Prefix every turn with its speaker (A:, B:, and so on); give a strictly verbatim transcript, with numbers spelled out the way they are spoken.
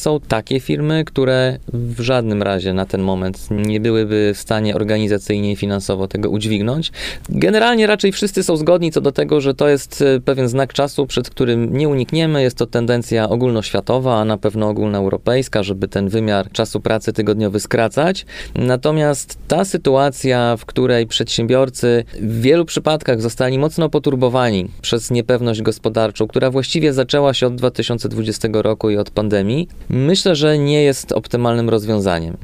A: są takie firmy, które w żadnym razie na ten moment nie byłyby w stanie organizacyjnie i finansowo tego udźwignąć. Generalnie raczej wszyscy są zgodni co do tego, że to jest pewien znak czasu, przed którym nie unikniemy. Jest to tendencja ogólnoświatowa, a na pewno ogólnoeuropejska, żeby ten wymiar czasu pracy tygodniowy skracać. Natomiast ta sytuacja, w której przedsiębiorcy w wielu przypadkach zostali mocno poturbowani przez niepewność gospodarczą, która właściwie zaczęła się od dwa tysiące dwudziestego roku i od pandemii, myślę, że nie jest optymalnym rozwiązaniem.